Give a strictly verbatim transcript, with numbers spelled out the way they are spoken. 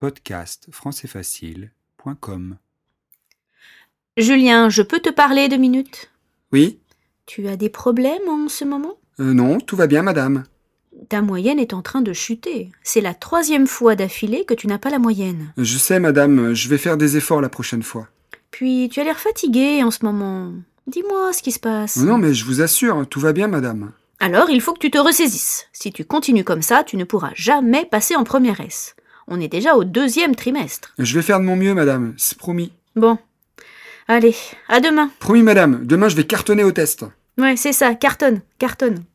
podcast français facile point com. Julien, je peux te parler deux minutes? Oui? Tu as des problèmes en ce moment? Euh, non, tout va bien, madame. Ta moyenne est en train de chuter. C'est la troisième fois d'affilée que tu n'as pas la moyenne. Je sais, madame, je vais faire des efforts la prochaine fois. Puis tu as l'air fatigué en ce moment. Dis-moi ce qui se passe. Non, mais je vous assure, tout va bien, madame. Alors, il faut que tu te ressaisisses. Si tu continues comme ça, tu ne pourras jamais passer en première S. On est déjà au deuxième trimestre. Je vais faire de mon mieux, madame, c'est promis. Bon. Allez, à demain. Promis, madame, demain je vais cartonner au test. Ouais, c'est ça, cartonne, cartonne.